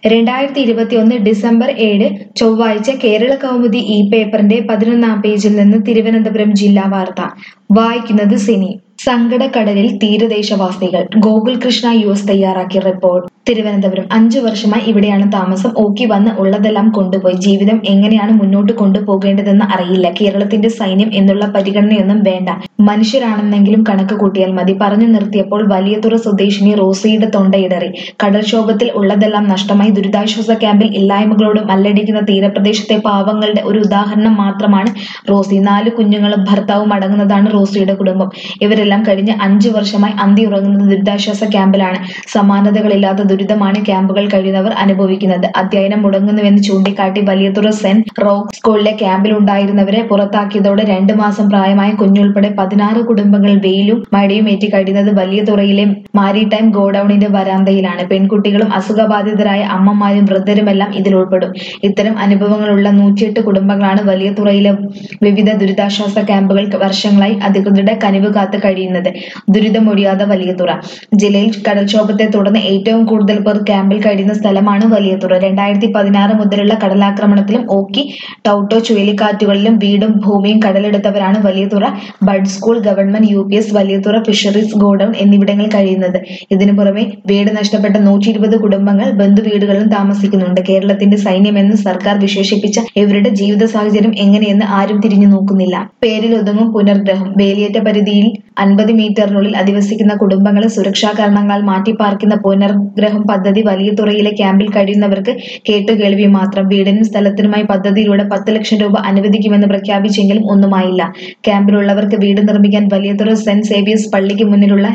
2021 December 7 ചൊവ്വാഴ്ച കേരള കൗമുദി ഈ പേപ്പറിന്റെ 11-ാം പേജിൽ നിന്ന് തിരുവനന്തപുരം ജില്ലാ വാർത്ത വായിക്കുന്നത് സിനി. സങ്കടക്കടലിൽ തീരദേശവാസികൾ. ഗോകുൽ കൃഷ്ണ US തയ്യാറാക്കിയ റിപ്പോർട്ട്. തിരുവനന്തപുരം 5 വർഷമായി ഇവിടെയാണ് താമസം. ഓക്കി വന്ന് ഉള്ളതെല്ലാം കൊണ്ടുപോയി. ജീവിതം എങ്ങനെയാണ് മുന്നോട്ട് കൊണ്ടുപോകേണ്ടതെന്ന് അറിയില്ല. കേരളത്തിന്റെ സൈന്യം എന്നുള്ള പരിഗണനയൊന്നും വേണ്ട, മനുഷ്യരാണെന്നെങ്കിലും കണക്ക് കൂട്ടിയാൽ മതി. പറഞ്ഞു നിർത്തിയപ്പോൾ വലിയതുറ സ്വദേശിനി റോസിയുടെ തൊണ്ടയിടറി. കടൽക്ഷോഭത്തിൽ ഉള്ളതെല്ലാം നഷ്ടമായി. ദുരിതാശ്വാസ ക്യാമ്പിൽ ഇല്ലായ്മകളോട് മല്ലടിക്കുന്ന തീരപ്രദേശത്തെ പാവങ്ങളുടെ ഒരു ഉദാഹരണം മാത്രമാണ് റോസി. 4 കുഞ്ഞുങ്ങളും ഭർത്താവും അടങ്ങുന്നതാണ് റോസിയുടെ കുടുംബം. ഇവരെല്ലാം കഴിഞ്ഞ 5 വർഷമായി അന്തിയുറങ്ങുന്നത് ദുരിതാശ്വാസ ക്യാമ്പിലാണ്. സമാനതകളില്ലാത്ത ദുരിതമാണ് ക്യാമ്പുകൾ കഴിയുന്നവർ അനുഭവിക്കുന്നത്. അധ്യയനം മുടങ്ങുന്നുവെന്ന് ചൂണ്ടിക്കാട്ടി വലിയതുറ സെന്റ് റോക്ക് സ്കൂളിലെ ക്യാമ്പിലുണ്ടായിരുന്നവരെ പുറത്താക്കിയതോടെ 2 മാസം പ്രായമായ കുഞ്ഞുൾപ്പെടെ 16 കുടുംബങ്ങൾ വെയിലും മഴയും ഏറ്റി കഴിയുന്നത് വലിയതുറയിലെ മാരിടൈം ഗോഡൌണിന്റെ വരാന്തയിലാണ്. പെൺകുട്ടികളും അസുഖബാധിതരായ അമ്മമാരും വൃദ്ധരുമെല്ലാം ഇതിൽ ഉൾപ്പെടും. ഇത്തരം അനുഭവങ്ങളുള്ള 108 കുടുംബങ്ങളാണ് വലിയതുറയിലെ വിവിധ ദുരിതാശ്വാസ ക്യാമ്പുകൾ വർഷങ്ങളായി അധികൃതരുടെ കനിവ് കാത്ത് കഴിയുന്നത്. ദുരിതമൊഴിയാതെ വലിയതുറ. ജില്ലയിൽ കടൽക്ഷോഭത്തെ തുടർന്ന് ഏറ്റവും കൂടുതൽ പേർ ക്യാമ്പിൽ കഴിയുന്ന സ്ഥലമാണ് വലിയതുറ. 2016 മുതലുള്ള കടലാക്രമണത്തിലും ഓക്കി, ടൗട്ടോ ചുഴലിക്കാറ്റുകളിലും വീടും ഭൂമിയും കടലെടുത്തവരാണ് Valiyathura bud school, government UPS, Valiyathura fisheries godown എന്നിവിടങ്ങളിൽ കഴിയുന്നത്. ഇതിനു പുറമെ വീട് നഷ്ടപ്പെട്ട 120 കുടുംബങ്ങൾ ബന്ധുവീടുകളിലും താമസിക്കുന്നുണ്ട്. കേരളത്തിന്റെ സൈന്യമെന്ന് സർക്കാർ വിശേഷിപ്പിച്ച ഇവരുടെ ജീവിത സാഹചര്യം എങ്ങനെയെന്ന് ആരും തിരിഞ്ഞു നോക്കുന്നില്ല. പേരിലൊതുങ്ങും പുനർഗ്രഹം. വേലിയേറ്റ പരിധിയിൽ 50 മീറ്ററിനുള്ളിൽ അധിവസിക്കുന്ന കുടുംബങ്ങളെ സുരക്ഷാ കാരണങ്ങളാൽ മാറ്റിപ്പാർക്കുന്ന പുനർഗ്രഹം പദ്ധതി വലിയതുറയിലെ ക്യാമ്പിൽ കഴിയുന്നവർക്ക് കേട്ടുകേൾവി മാത്രം. വീടിനും സ്ഥലത്തിനുമായി പദ്ധതിയിലൂടെ 10 ലക്ഷം രൂപ അനുവദിക്കുമെന്ന് പ്രഖ്യാപിച്ചെങ്കിലും ഒന്നുമായില്ല. ക്യാമ്പിലുള്ളവർക്ക് വീട് നിർമ്മിക്കാൻ വലിയതുറ സെന്റ് സേവിയേഴ്സ് പള്ളിക്ക് മുന്നിലുള്ള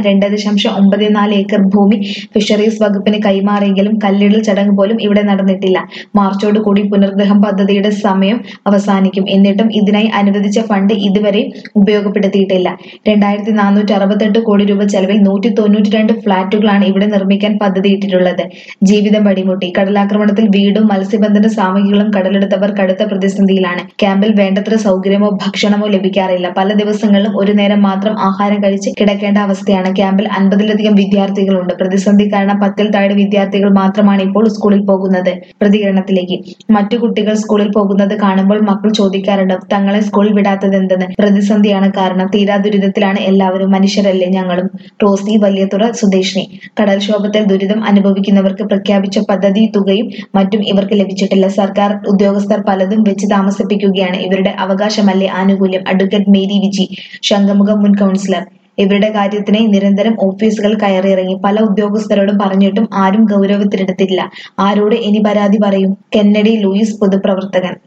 2.94 ഏക്കർ ഭൂമി ഫിഷറീസ് വകുപ്പിന് കൈമാറിയെങ്കിലും കല്ലിടൽ ചടങ്ങ് പോലും ഇവിടെ നടന്നിട്ടില്ല. മാർച്ചോടുകൂടി പുനർഗ്രഹം പദ്ധതിയുടെ സമയം അവസാനിക്കും. എന്നിട്ടും ഇതിനായി അനുവദിച്ച ഫണ്ട് ഇതുവരെ ഉപയോഗപ്പെടുത്തിയിട്ടില്ല. 2468 കോടി രൂപ ചെലവിൽ 192 ഫ്ളാറ്റുകളാണ് ഇവിടെ നിർമ്മിക്കാൻ പദ്ധതിയിട്ടിട്ടുള്ളത്. ജീവിതം വഴിമുട്ടി. കടലാക്രമണത്തിൽ വീടും മത്സ്യബന്ധന സാമഗ്രികളും കടലെടുത്തവർ കടുത്ത പ്രതിസന്ധിയിലാണ്. ക്യാമ്പിൽ വേണ്ടത്ര സൗകര്യമോ ഭക്ഷണമോ ലഭിക്കാറില്ല. പല ദിവസങ്ങളിലും ഒരു നേരം മാത്രം ആഹാരം കഴിച്ച് കിടക്കേണ്ട അവസ്ഥയാണ്. ക്യാമ്പിൽ 50-ലധികം വിദ്യാർത്ഥികളുണ്ട്. പ്രതിസന്ധി കാരണം 10-ൽ താഴെ വിദ്യാർത്ഥികൾ മാത്രമാണ് ഇപ്പോൾ സ്കൂളിൽ പോകുന്നത്. പ്രതികരണത്തിലേക്ക്. മറ്റു കുട്ടികൾ സ്കൂളിൽ പോകുന്നത് കാണുമ്പോൾ മക്കൾ ചോദിക്കാറുണ്ട്, തങ്ങളെ സ്കൂളിൽ വിടാത്തതെന്തെന്ന്. പ്രതിസന്ധിയാണ് കാരണം. തീരാ ദുരിതത്തിലാണ് എല്ലാവരും. മനുഷ്യരല്ലേ ഞങ്ങളും. റോസി, വലിയതുറ സ്വദേശിനി. കടൽക്ഷോഭത്തിൽ ദുരിതം അനുഭവിക്കുന്നവർക്ക് പ്രഖ്യാപിച്ച പദ്ധതി തുകയും മറ്റും ഇവർക്ക് ലഭിച്ചിട്ടില്ല. സർക്കാർ ഉദ്യോഗസ്ഥർ പലതും വെച്ച് താമസിപ്പിക്കുകയാണ്. ഇവരുടെ അവകാശമല്ലേ ആനുകൂല്യം. അഡ്വക്കേറ്റ് മേരി വിജി, ശംഖുമുഖം മുൻ കൗൺസിലർ. ഇവരുടെ കാര്യത്തിനായി നിരന്തരം ഓഫീസുകൾ കയറിയിറങ്ങി. പല ഉദ്യോഗസ്ഥരോടും പറഞ്ഞിട്ടും ആരും ഗൗരവത്തിലെടുത്തില്ല. ആരോട് ഇനി പരാതി പറയും? കെന്നഡി ലൂയിസ്, പൊതുപ്രവർത്തകൻ.